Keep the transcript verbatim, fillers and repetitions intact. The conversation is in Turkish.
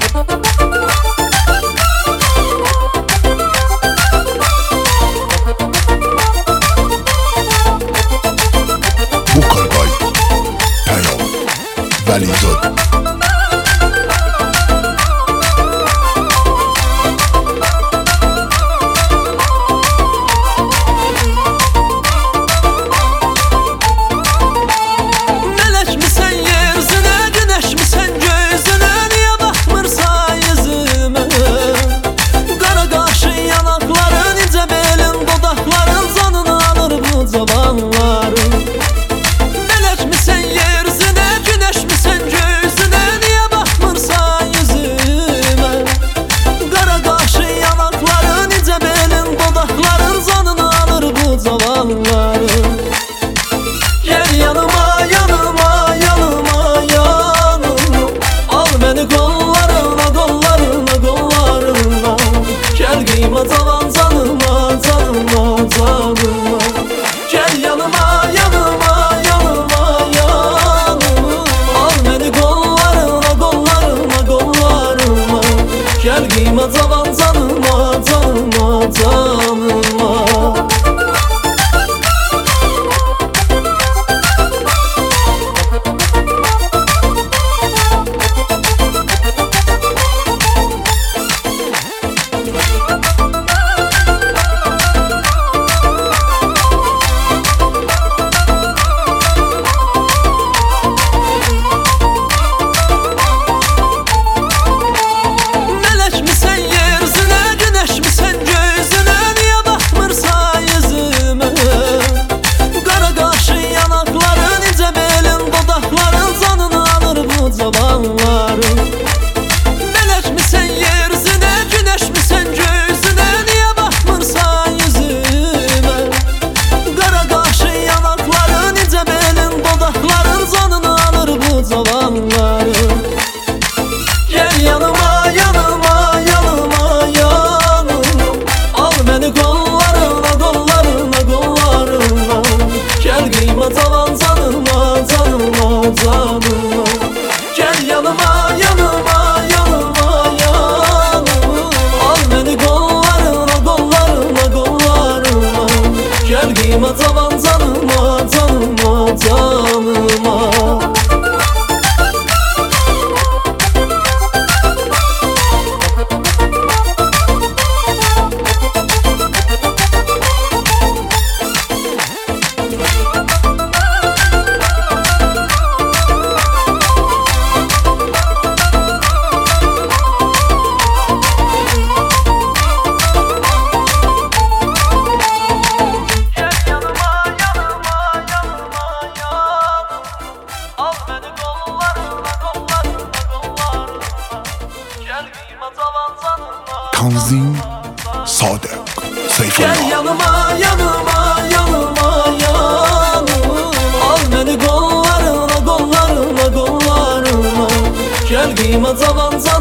Bukalbay Peyam Velizad gel yanıma yanıma yanıma yanıma, al beni kollarına kollarına kollarına, gel giyme tavan canıma canıma canıma. Gel yanıma yanıma yanıma yanıma, al beni kollarına kollarına kollarına, gel giyme tavan canıma canıma canıma. Melek misin yeryüzüne, güneş misin göğsüne, niye bakmırsan yüzüme? Qara qaşı yanakların, incə belin dodaqların canını alır bu cavanların. Gel yanıma yanıma yanıma yanıma, al beni kollarına kollarına kollarına, gel giyme tavan canıma canıma canıma. Gel yanıma yanıma yanıma yanıma, al beni kollarına kollarına kollarına, gel giyme tavan canıma canıma canıma. Tanzim Sadık Seyfullah. Gel yanıma yanıma yanıma yanıma, al beni kollarına kollarına kollarına, gel giyme tavan canıma